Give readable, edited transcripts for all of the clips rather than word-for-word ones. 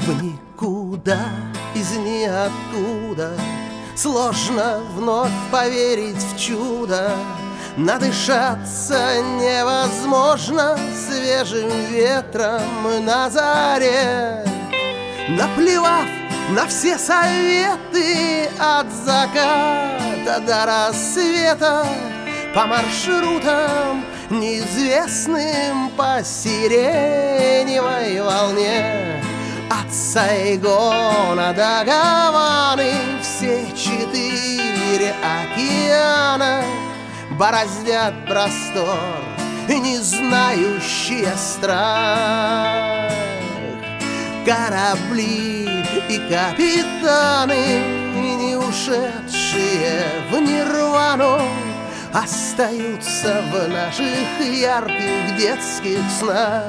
В никуда, из ниоткуда сложно вновь поверить в чудо. Надышаться невозможно свежим ветром на заре. Наплевав на все советы от заката до рассвета, по маршрутам, неизвестным по сиреневой волне, от Сайгона до Гаваны все 4 океана бороздят простор, не знающие страх. Корабли и капитаны, не ушедшие в нирвану, остаются в наших ярких детских снах.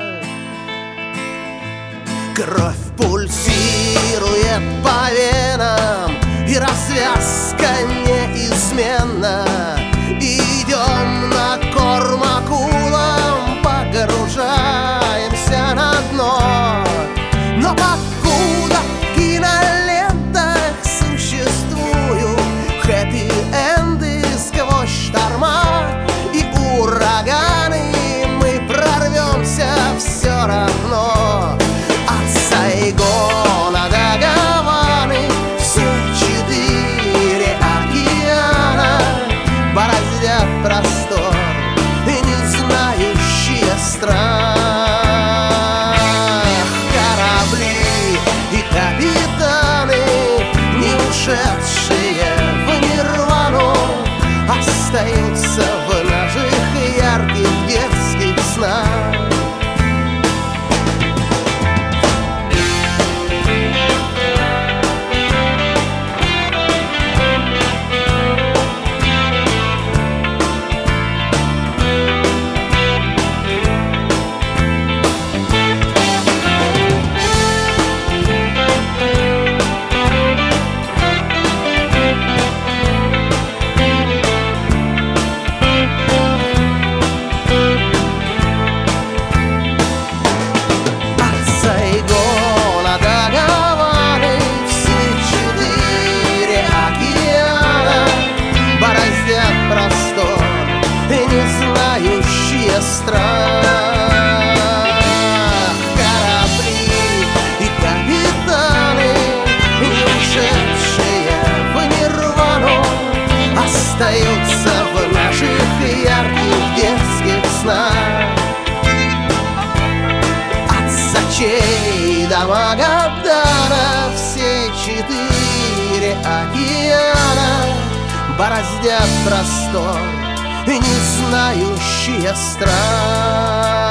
Кровь пульсирует по венам, и развязка неизменна. Идем на корм акулам, погружаемся на дно. Но покуда в кинолентах существуют хэппи-энды сквозь шторма и ураганы, мы прорвемся все равно. От Сайгона до Гаваны все 4 океана бороздят простор, не знающие страх. Корабли и капитаны, не ушедшие в нирвану, остаются в наших ярких детских снах. Страх. Корабли и капитаны, не ушедшие в нирвану, остаются в наших ярких детских снах. От Сочи до Магадана все 4 океана бороздят простор, не знающие страх.